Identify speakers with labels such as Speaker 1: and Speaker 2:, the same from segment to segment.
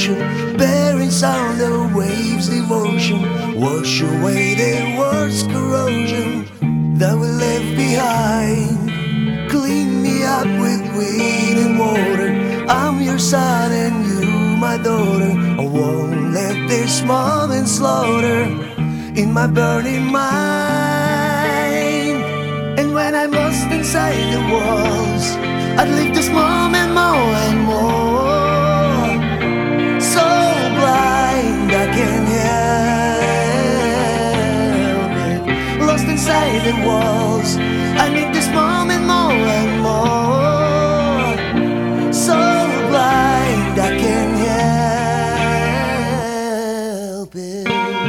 Speaker 1: ocean, bearing sound of waves, devotion. Wash away the world's corrosion that we left behind. Clean me up with wind and water. I'm your son and you my daughter. I won't let this moment slaughter in my burning mind. And when I'm lost inside the walls, I'd live this moment more and more. So blind I can't help it. Lost inside the walls, I need this moment more and more. So blind I can't help it.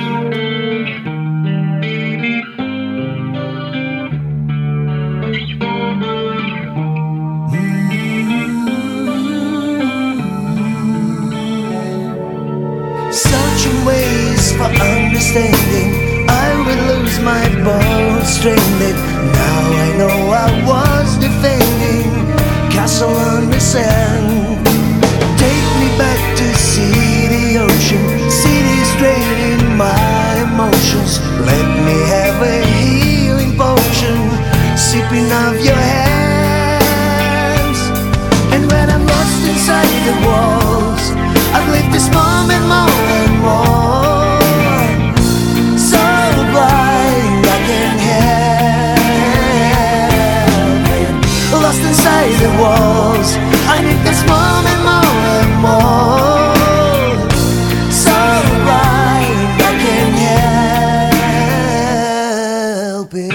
Speaker 1: Searching ways for understanding, I will lose my bones stranded. Now I know I was defending castle on the sand. Take me back to see the ocean, cities draining my emotions. Let me have a healing potion, sipping of your hands. And when I'm lost inside the walls, I've lived this moment more and more. So blind I can't help it. Lost inside the walls, I need this moment more and more. So blind I can't help it.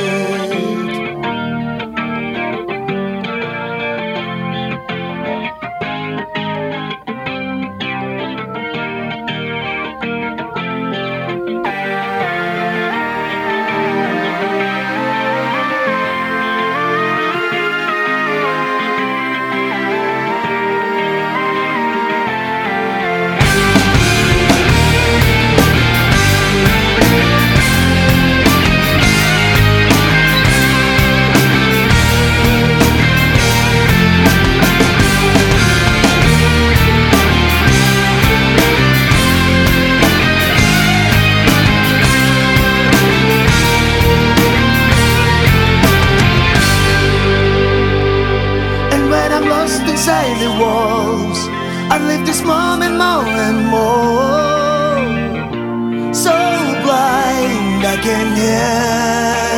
Speaker 1: Inside the walls, I live this moment more and more. So blind I can't help